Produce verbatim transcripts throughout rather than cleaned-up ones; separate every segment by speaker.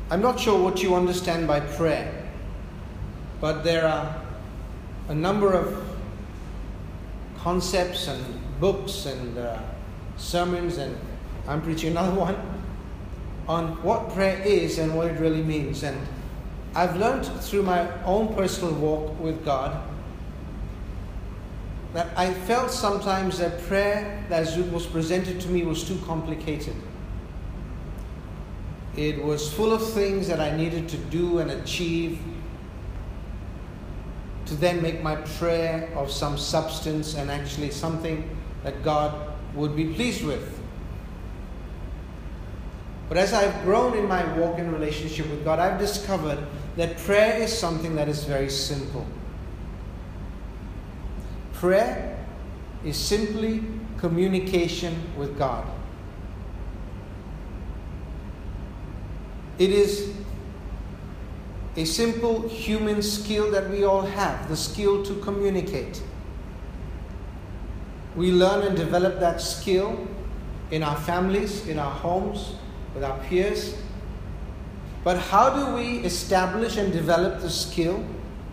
Speaker 1: I'm not sure what you understand by prayer, but there are a number of concepts and books and uh, sermons, and I'm preaching another one on what prayer is and what it really means. And I've learned through my own personal walk with God that I felt sometimes that prayer, as it was presented to me, was too complicated. It was full of things that I needed to do and achieve to then make my prayer of some substance and actually something that God would be pleased with. But as I've grown in my walk and relationship with God, I've discovered that prayer is something that is very simple. Prayer is simply communication with God. It is a simple human skill that we all have, the skill to communicate. We learn and develop that skill in our families, in our homes, with our peers. But how do we establish and develop the skill?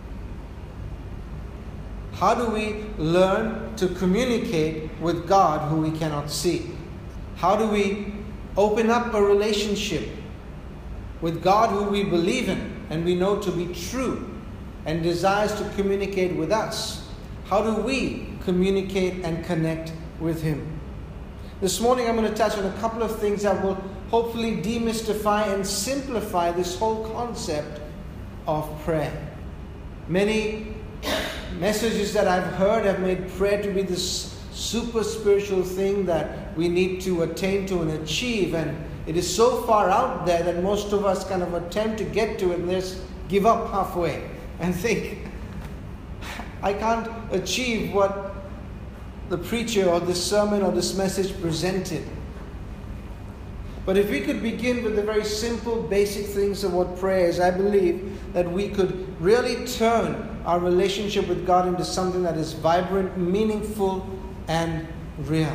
Speaker 1: How do we learn to communicate with God who we cannot see? How do we open up a relationship with God who we believe in and we know to be true and desires to communicate with us? How do we communicate and connect with Him? This morning I'm going to touch on a couple of things that will hopefully demystify and simplify this whole concept of prayer. Many messages that I've heard have made prayer to be this super spiritual thing that we need to attain to and achieve, and it is so far out there that most of us kind of attempt to get to it and just give up halfway and think, I can't achieve what the preacher or this sermon or this message presented. But if we could begin with the very simple, basic things of what prayer is, I believe that we could really turn our relationship with God into something that is vibrant, meaningful, and real.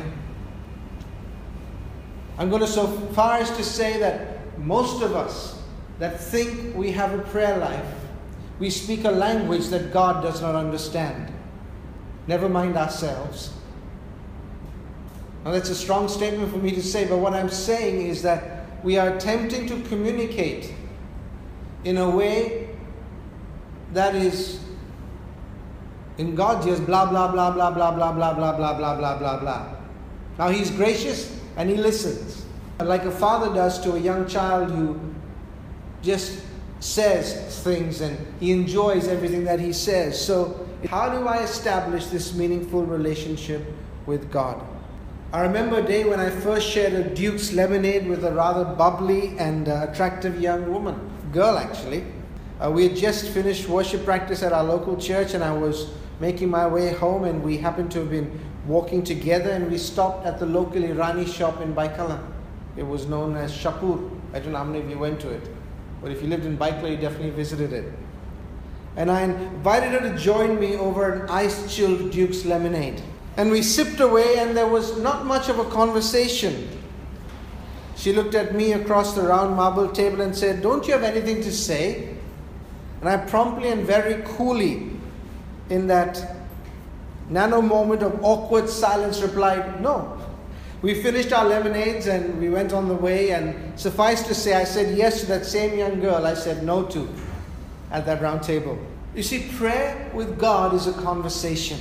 Speaker 1: I'm going to so far as to say that most of us that think we have a prayer life, we speak a language that God does not understand. Never mind ourselves. Now that's a strong statement for me to say, but what I'm saying is that we are attempting to communicate in a way that is, in God's ears, blah, blah, blah, blah, blah, blah, blah, blah, blah, blah, blah, blah, blah. Now He's gracious and He listens. Like a father does to a young child who just says things and he enjoys everything that he says. So how do I establish this meaningful relationship with God? I remember a day when I first shared a Duke's lemonade with a rather bubbly and uh, attractive young woman, girl actually. Uh, we had just finished worship practice at our local church and I was making my way home, and we happened to have been walking together, and we stopped at the local Irani shop in Baikala. It was known as Shapur. I don't know how many of you went to it, but if you lived in Baikala, you definitely visited it. And I invited her to join me over an ice-chilled Duke's lemonade. And we sipped away, and there was not much of a conversation. She looked at me across the round marble table and said, "Don't you have anything to say?" And I promptly and very coolly, in that nano moment of awkward silence, replied, "No." We finished our lemonades and we went on the way, and suffice to say, I said yes to that same young girl I said no to at that round table. You see, prayer with God is a conversation.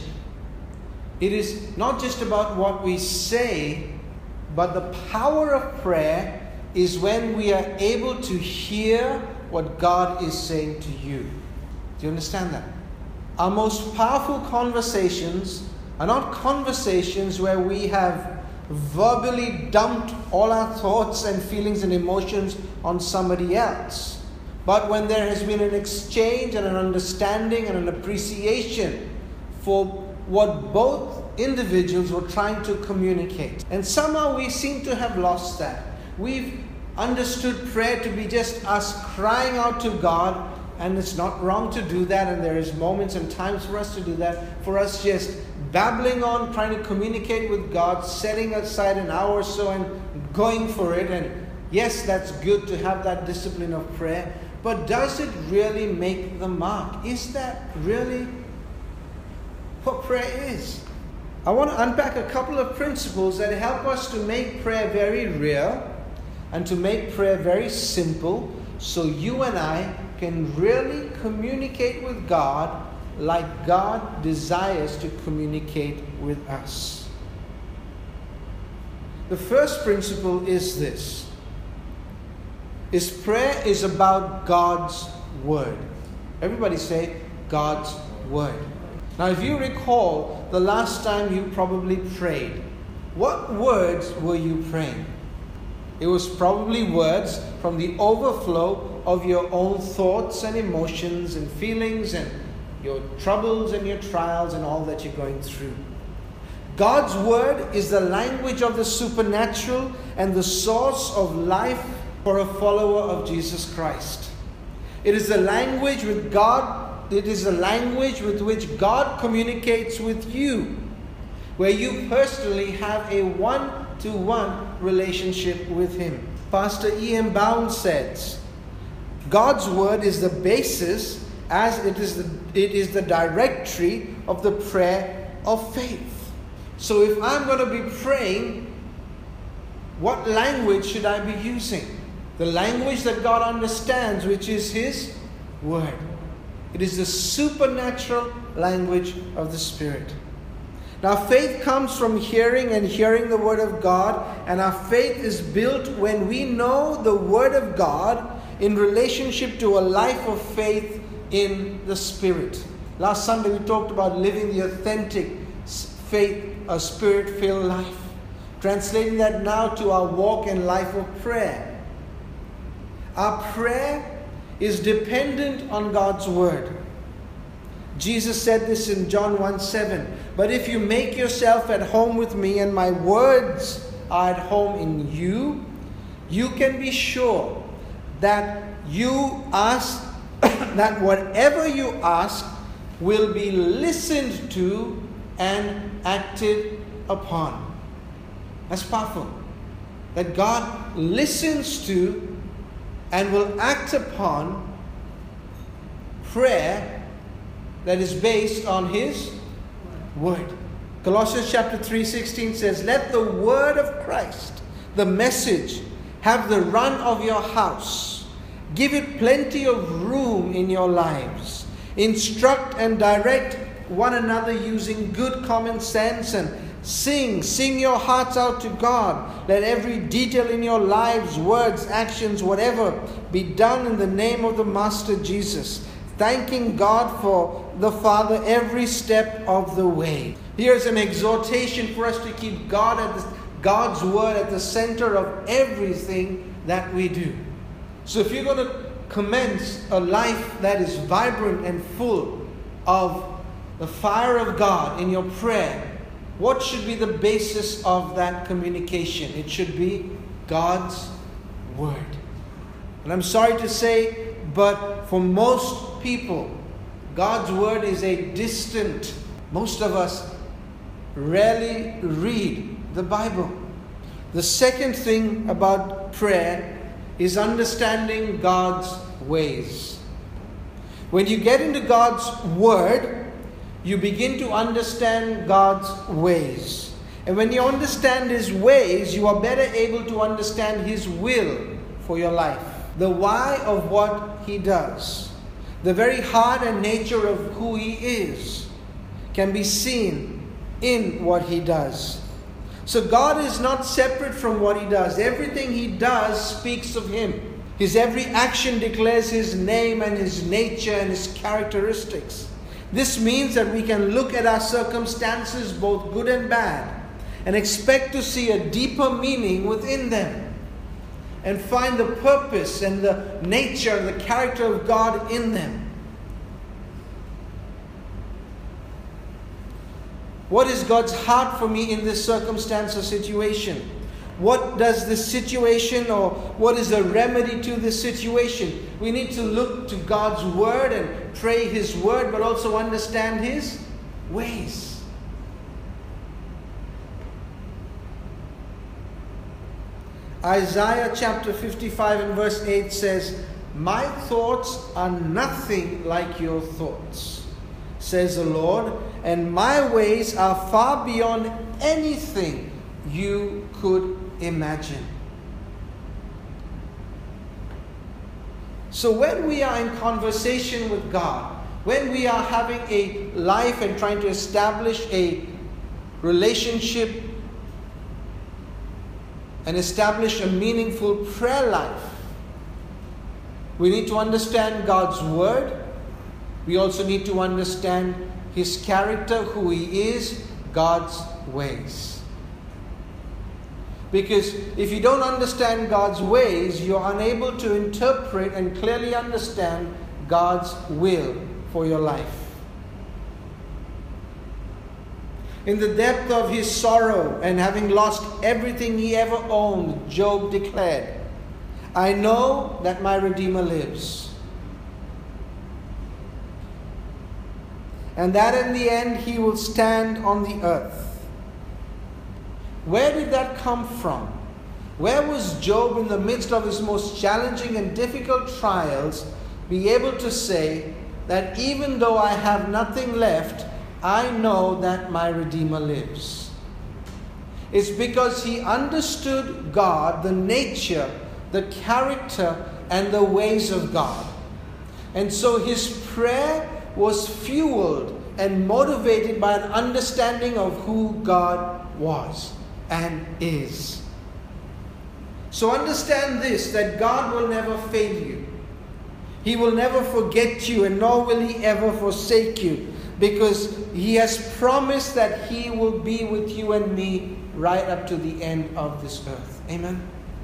Speaker 1: It is not just about what we say, but the power of prayer is when we are able to hear what God is saying to you. Do you understand that? Our most powerful conversations are not conversations where we have verbally dumped all our thoughts and feelings and emotions on somebody else, but when there has been an exchange and an understanding and an appreciation for what both individuals were trying to communicate. And somehow we seem to have lost that. We've understood prayer to be just us crying out to God, and it's not wrong to do that, and there is moments and times for us to do that, for us just babbling on, trying to communicate with God, setting aside an hour or so and going for it, and Yes, that's good to have that discipline of prayer, but does it really make the mark? Is that really what prayer is? I want to unpack a couple of principles that help us to make prayer very real and to make prayer very simple, so you and I can really communicate with God like God desires to communicate with us. The first principle is this: is prayer is about God's Word. Everybody say, God's Word. Now, if you recall the last time you probably prayed, what words were you praying? It was probably words from the overflow of your own thoughts and emotions and feelings and your troubles and your trials and all that you're going through. God's Word is the language of the supernatural and the source of life for a follower of Jesus Christ. It is the language with God, it is the language with which God communicates with you, where you personally have a one-to-one relationship with Him. Pastor E M Bound says, God's Word is the basis as it is the, it is the directory of the prayer of faith. So if I'm going to be praying, what language should I be using? The language that God understands, which is His Word. It is the supernatural language of the Spirit. Now, faith comes from hearing and hearing the Word of God, and our faith is built when we know the Word of God in relationship to a life of faith in the Spirit. Last Sunday we talked about living the authentic faith, a Spirit-filled life. Translating that now to our walk and life of prayer. Our prayer is dependent on God's Word. Jesus said this in John one seven. But if you make yourself at home with me and my words are at home in you, you can be sure that you ask, that whatever you ask will be listened to and acted upon. That's powerful. That God listens to and will act upon prayer that is based on His Word. Colossians chapter three sixteen says, let the Word of Christ, the message, have the run of your house. Give it plenty of room in your lives. Instruct and direct one another using good common sense, and sing, sing your hearts out to God. Let every detail in your lives, words, actions, whatever, be done in the name of the Master Jesus, thanking God for the Father every step of the way. Here's an exhortation for us to keep God at the, God's Word at the center of everything that we do. So if you're going to commence a life that is vibrant and full of the fire of God in your prayer, what should be the basis of that communication? It should be God's Word. And I'm sorry to say, but for most people, God's Word is a distant. Most of us rarely read the Bible. The second thing about prayer is understanding God's ways. When you get into God's Word, you begin to understand God's ways. And when you understand His ways, you are better able to understand His will for your life. The why of what He does. The very heart and nature of who He is can be seen in what He does. So God is not separate from what He does. Everything He does speaks of Him. His every action declares His name and His nature and His characteristics. This means that we can look at our circumstances, both good and bad, and expect to see a deeper meaning within them, and find the purpose and the nature and the character of God in them. What is God's heart for me in this circumstance or situation? What does this situation, or what is the remedy to this situation? We need to look to God's Word and pray His Word, but also understand His ways. Isaiah chapter fifty-five and verse eight says, "My thoughts are nothing like your thoughts, says the Lord, and my ways are far beyond anything you could imagine." So when we are in conversation with God, when we are having a life and trying to establish a relationship and establish a meaningful prayer life, we need to understand God's Word. We also need to understand His character, who He is, God's ways. Because if you don't understand God's ways, you're unable to interpret and clearly understand God's will for your life. In the depth of his sorrow and having lost everything he ever owned, Job declared, "I know that my Redeemer lives, and that in the end he will stand on the earth." Where did that come from? Where was Job in the midst of his most challenging and difficult trials be able to say that even though I have nothing left, I know that my Redeemer lives? It's because he understood God, the nature, the character, and the ways of God. And so his prayer was fueled and motivated by an understanding of who God was and is. So understand this, that God will never fail you. He will never forget you, and nor will he ever forsake you, because he has promised that he will be with you and me right up to the end of this earth. Amen.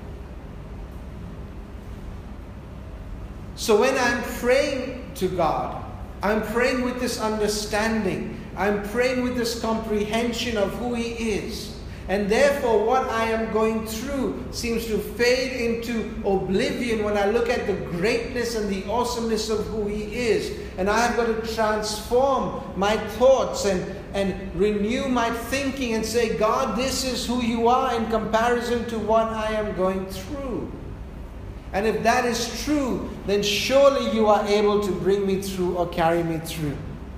Speaker 1: So when I'm praying to God, I'm praying with this understanding. I'm praying with this comprehension of who he is. And therefore, what I am going through seems to fade into oblivion when I look at the greatness and the awesomeness of who he is. And I have got to transform my thoughts and, and renew my thinking and say, God, this is who you are in comparison to what I am going through. And if that is true, then surely you are able to bring me through or carry me through.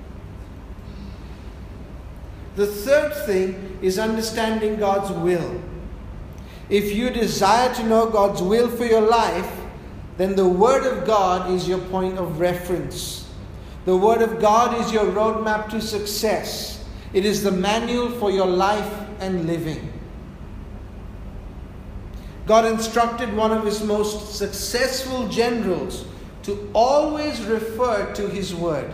Speaker 1: The third thing is understanding God's will. If you desire to know God's will for your life, then the Word of God is your point of reference. The Word of God is your roadmap to success. It is the manual for your life and living. God instructed one of his most successful generals to always refer to his Word.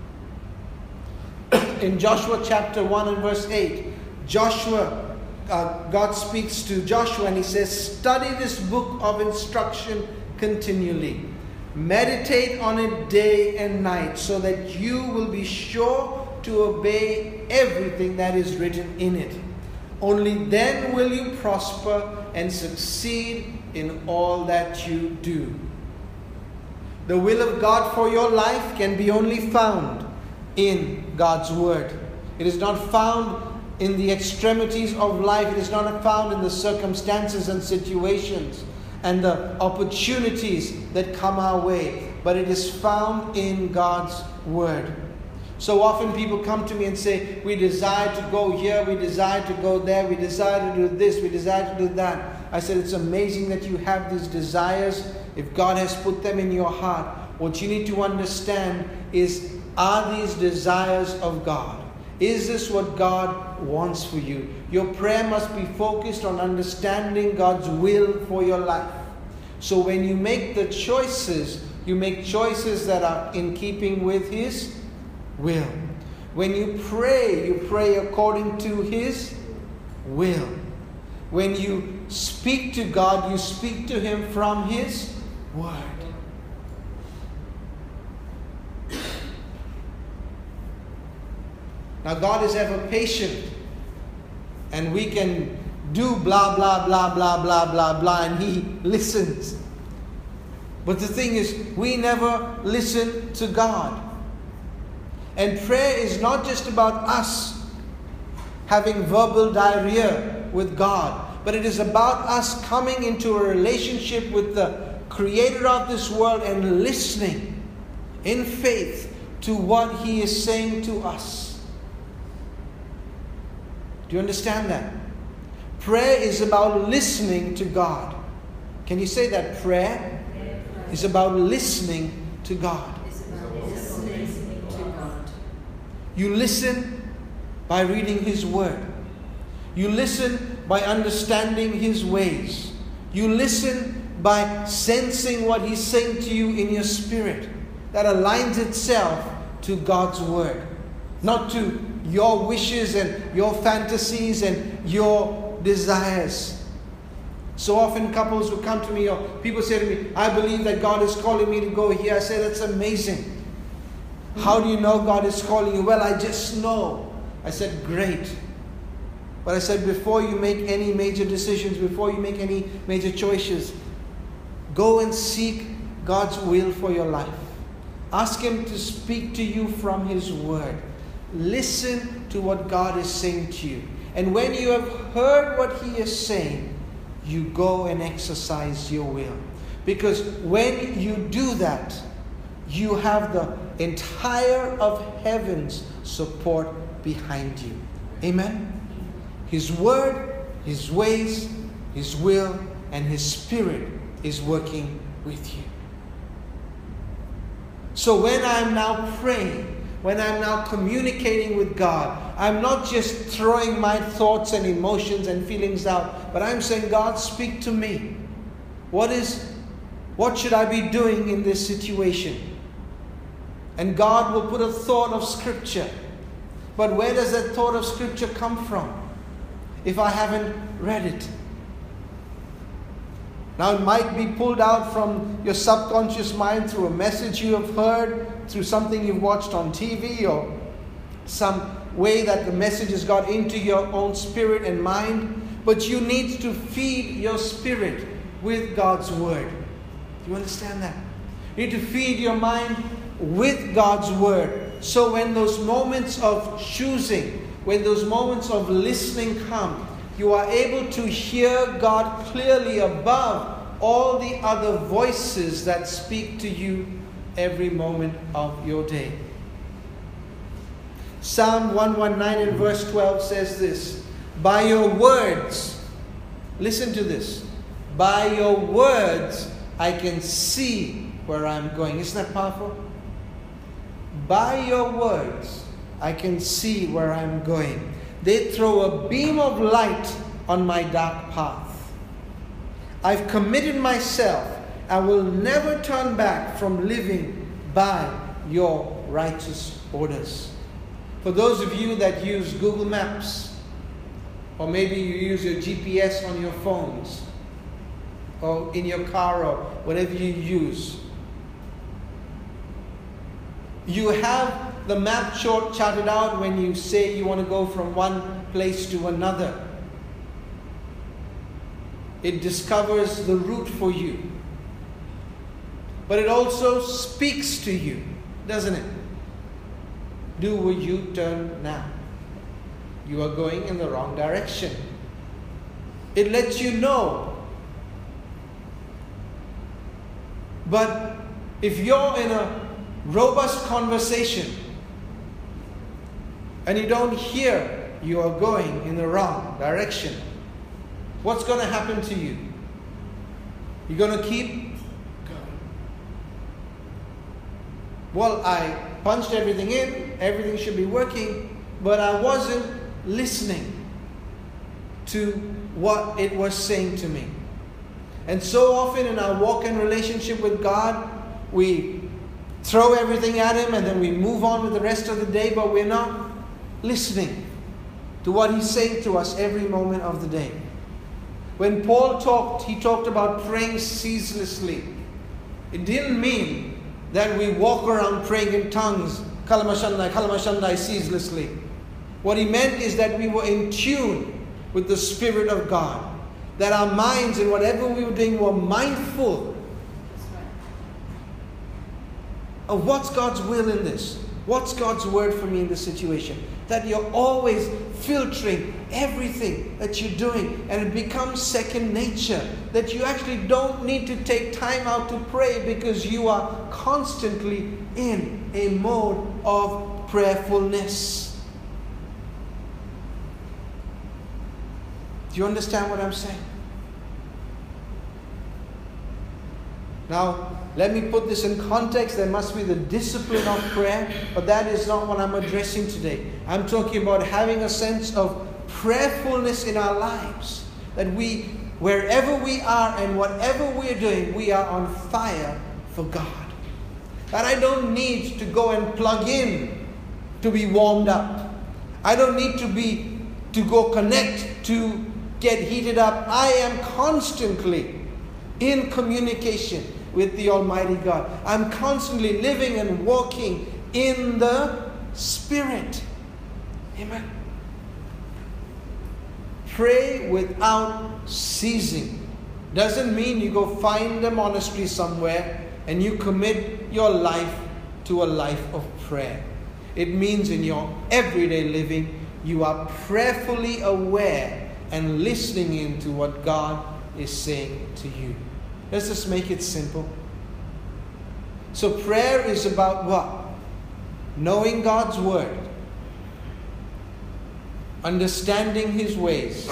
Speaker 1: In Joshua chapter one and verse eight, Joshua, uh, God speaks to Joshua and he says, "Study this book of instruction continually. Meditate on it day and night, so that you will be sure to obey everything that is written in it. Only then will you prosper and succeed in all that you do." The will of God for your life can be only found in God's Word. It is not found in the extremities of life. It is not found in the circumstances and situations and the opportunities that come our way, but it is found in God's Word. So often people come to me and say, we desire to go here, we desire to go there, we desire to do this, we desire to do that. I said, it's amazing that you have these desires. If God has put them in your heart, what you need to understand is, are these desires of God? Is this what God wants for you? Your prayer must be focused on understanding God's will for your life. So when you make the choices, you make choices that are in keeping with His will. When you pray, you pray according to His will. When you speak to God, you speak to Him from His Word. Now God is ever patient, and we can do blah, blah, blah, blah, blah, blah, blah, and He listens. But the thing is, we never listen to God. And prayer is not just about us having verbal diarrhea with God. but it is about us coming into a relationship with the Creator of this world and listening in faith to what He is saying to us. Do you understand that? Prayer is about listening to God. Can you say that? Prayer is about listening to God.
Speaker 2: Listening to God.
Speaker 1: You listen by reading His Word. You listen by understanding His ways. You listen by sensing what He's saying to you in your spirit that aligns itself to God's Word, not to your wishes and your fantasies and your desires. So often couples will come to me, or people say to me, I believe that God is calling me to go here. I say, that's amazing. How do you know God is calling you? Well, I just know. I said, great. But I said, before you make any major decisions, before you make any major choices, go and seek God's will for your life. Ask Him to speak to you from His Word. Listen to what God is saying to you. And when you have heard what He is saying, you go and exercise your will. Because when you do that, you have the entire of heaven's support behind you. Amen? His Word, His ways, His will, and His Spirit is working with you. So when I'm now praying, when I'm now communicating with God, I'm not just throwing my thoughts and emotions and feelings out, but I'm saying, God, speak to me. What is, what should I be doing in this situation? And God will put a thought of Scripture. But where does that thought of Scripture come from if I haven't read it? Now it might be pulled out from your subconscious mind through a message you have heard, through something you've watched on T V, or some way that the message has got into your own spirit and mind. But you need to feed your spirit with God's Word. Do you understand that? You need to feed your mind with God's Word. So when those moments of choosing, when those moments of listening come, you are able to hear God clearly above all the other voices that speak to you every moment of your day. Psalm one nineteen and verse twelve says this, by your words, listen to this, by your words I can see where I'm going. Isn't that powerful? By your words I can see where I'm going. They throw a beam of light on my dark path. I've committed myself. I will never turn back from living by your righteous orders. For those of you that use Google Maps, or maybe you use your G P S on your phones, or in your car, or whatever you use, you have the map chart charted out when you say you want to go from one place to another. It discovers the route for you. But it also speaks to you, doesn't it? Do a U-turn now. You are going in the wrong direction. It lets you know. But if you're in a robust conversation and you don't hear you are going in the wrong direction, what's going to happen to you? You're going to keep going. Well, I punched everything in, everything should be working, but I wasn't listening to what it was saying to me. And so often in our walk and relationship with God, we throw everything at Him and then we move on with the rest of the day, but we're not listening to what He's saying to us every moment of the day. When Paul talked, he talked about praying ceaselessly. It didn't mean that we walk around praying in tongues, kalamashandai, kalamashandai, ceaselessly. What he meant is that we were in tune with the Spirit of God. That our minds and whatever we were doing were mindful of what's God's will in this. What's God's word for me in this situation? That you're always filtering everything that you're doing, and it becomes second nature. That you actually don't need to take time out to pray because you are constantly in a mode of prayerfulness. Do you understand what I'm saying? Now, let me put this in context. There must be the discipline of prayer, but that is not what I'm addressing today. I'm talking about having a sense of prayerfulness in our lives. That we, wherever we are and whatever we're doing, we are on fire for God. That I don't need to go and plug in to be warmed up. I don't need to be to go connect to get heated up. I am constantly in communication with the Almighty God. I'm constantly living and walking in the Spirit. Amen. Pray without ceasing. Doesn't mean you go find a monastery somewhere and you commit your life to a life of prayer. It means in your everyday living, you are prayerfully aware and listening into what God is saying to you. Let's just make it simple. So prayer is about what? Knowing God's word. Understanding His ways.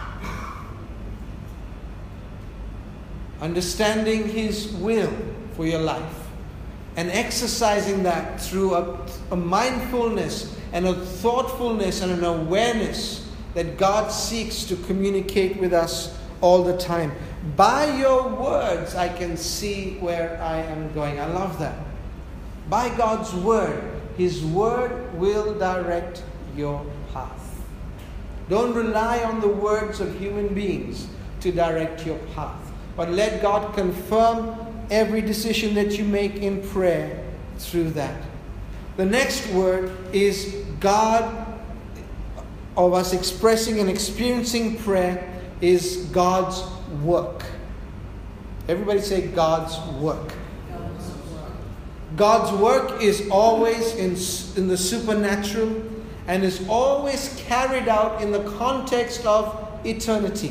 Speaker 1: Understanding His will for your life. And exercising that through a, a mindfulness and a thoughtfulness and an awareness that God seeks to communicate with us all the time. By your words, I can see where I am going. I love that. By God's word, His word will direct your path. Don't rely on the words of human beings to direct your path, but let God confirm every decision that you make in prayer through that. The next word is God, of us expressing and experiencing prayer, is God's work. Everybody say God's work.
Speaker 2: God's work.
Speaker 1: God's work is always in, in the supernatural and is always carried out in the context of eternity.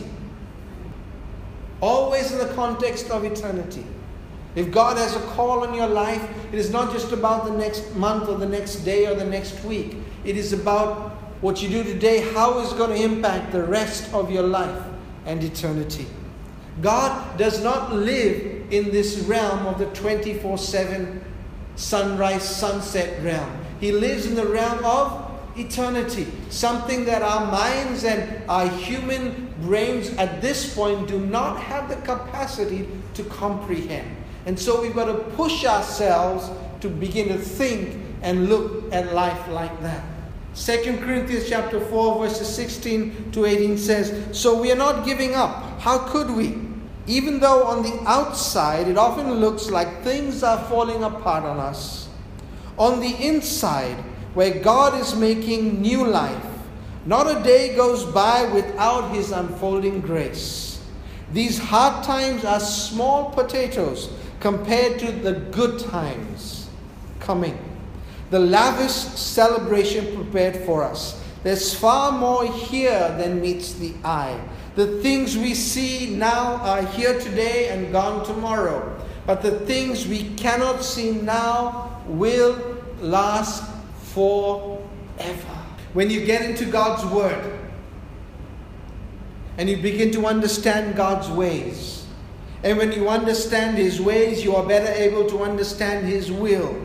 Speaker 1: Always in the context of eternity. If God has a call on your life, it is not just about the next month or the next day or the next week. It is about what you do today, how it's going to impact the rest of your life and eternity. God does not live in this realm of the twenty-four seven sunrise, sunset realm. He lives in the realm of eternity. Something that our minds and our human brains at this point do not have the capacity to comprehend. And so we've got to push ourselves to begin to think and look at life like that. Second Corinthians chapter four verses sixteen to eighteen says, "So we are not giving up. How could we? Even though on the outside it often looks like things are falling apart on us. On the inside, where God is making new life, not a day goes by without His unfolding grace. These hard times are small potatoes compared to the good times coming. The lavish celebration prepared for us. There's far more here than meets the eye. The things we see now are here today and gone tomorrow. But the things we cannot see now will last forever." When you get into God's Word and you begin to understand God's ways, and when you understand His ways, you are better able to understand His will.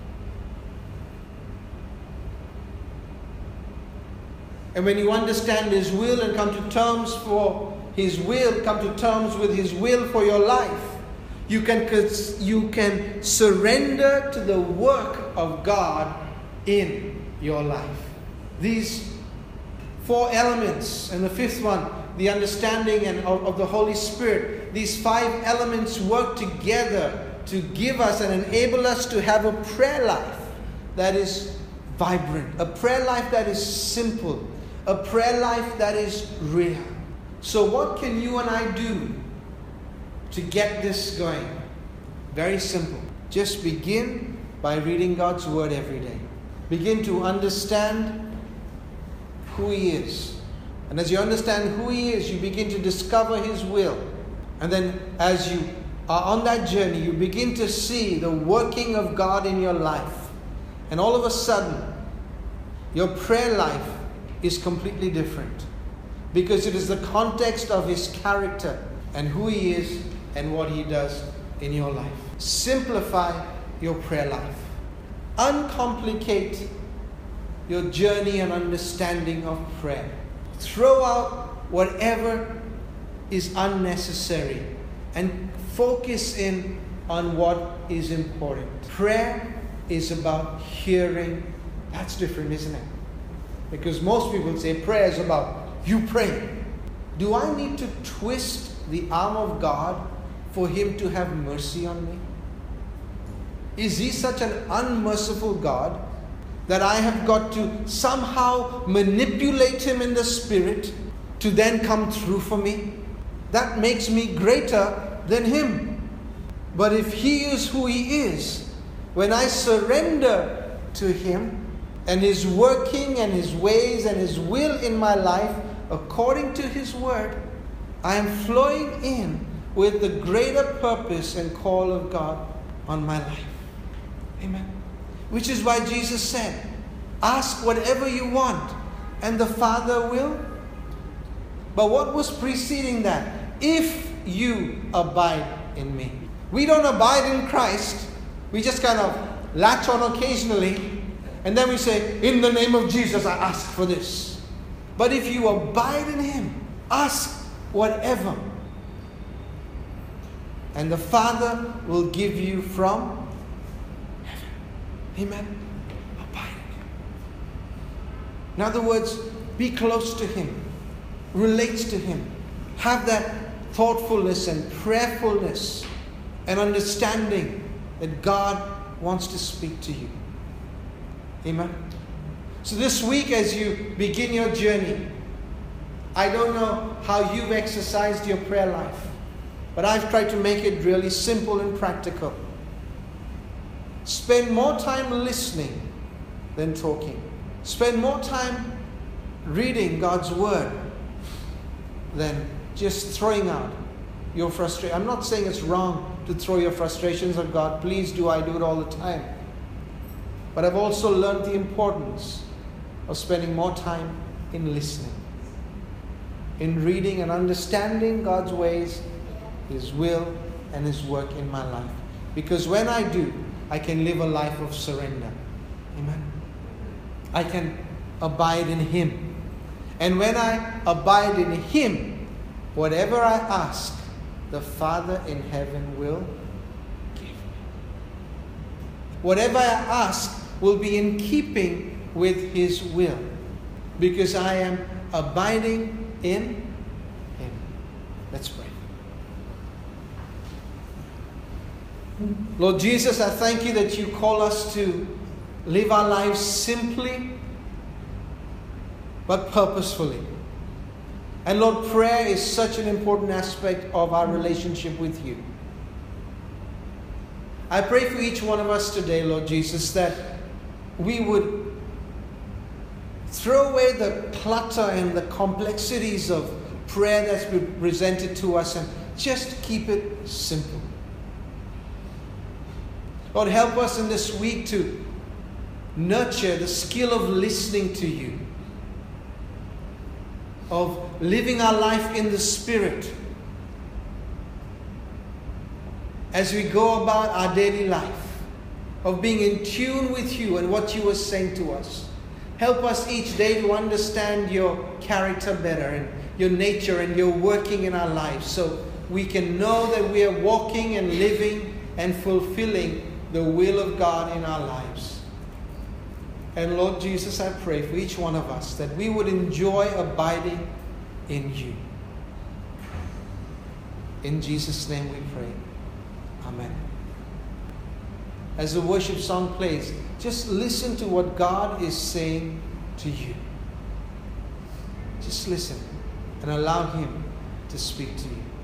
Speaker 1: And when you understand His will and come to terms for His will, come to terms with His will for your life, you can, you can surrender to the work of God in your life. These four elements, and the fifth one, the understanding and of, of the Holy Spirit, these five elements work together to give us and enable us to have a prayer life that is vibrant, a prayer life that is simple, a prayer life that is real. So what can you and I do to get this going? Very simple. Just begin by reading God's Word every day. begin to understand who He is. And as you understand who He is, you begin to discover His will. And then as you are on that journey, you begin to see the working of God in your life. And all of a sudden, your prayer life is completely different. Because it is the context of His character and who He is and what He does in your life. Simplify your prayer life. Uncomplicate your journey and understanding of prayer. Throw out whatever is unnecessary and focus in on what is important. Prayer is about hearing. That's different, isn't it? Because most people say prayer is about you praying. Do I need to twist the arm of God for Him to have mercy on me? Is He such an unmerciful God that I have got to somehow manipulate Him in the Spirit to then come through for me? That makes me greater than Him. But if He is who He is, when I surrender to Him and His working and His ways and His will in my life according to His word, I am flowing in with the greater purpose and call of God on my life. Amen. Which is why Jesus said, ask whatever you want and the Father will. But what was preceding that? If you abide in me. We don't abide in Christ. We just kind of latch on occasionally. And then we say, in the name of Jesus, I ask for this. But if you abide in Him, ask whatever. And the Father will give you from heaven. Amen. Abide in Him. In other words, be close to Him. Relate to Him. Have that thoughtfulness and prayerfulness and understanding that God wants to speak to you. Amen. So this week as you begin your journey, I don't know how you've exercised your prayer life, but I've tried to make it really simple and practical. Spend more time listening than talking. Spend more time reading God's Word than just throwing out your frustration. I'm not saying it's wrong to throw your frustrations at God. Please do. I do it all the time. But I've also learned the importance of spending more time in listening, in reading and understanding God's ways, His will, and His work in my life. Because when I do, I can live a life of surrender. Amen. I can abide in Him. And when I abide in Him, whatever I ask, the Father in heaven will give me. Whatever I ask will be in keeping with His will, because I am abiding in Him. Let's pray. Lord Jesus, I thank You that You call us to live our lives simply but purposefully. And Lord, prayer is such an important aspect of our relationship with You. I pray for each one of us today, Lord Jesus, that we would throw away the clutter and the complexities of prayer that's been presented to us and just keep it simple. Lord, help us in this week to nurture the skill of listening to You, of living our life in the Spirit as we go about our daily life, of being in tune with You and what You are saying to us. Help us each day to understand Your character better and Your nature and Your working in our lives, so we can know that we are walking and living and fulfilling the will of God in our lives. And Lord Jesus, I pray for each one of us that we would enjoy abiding in You. In Jesus' name we pray. Amen. As the worship song plays, just listen to what God is saying to you. Just listen and allow Him to speak to you.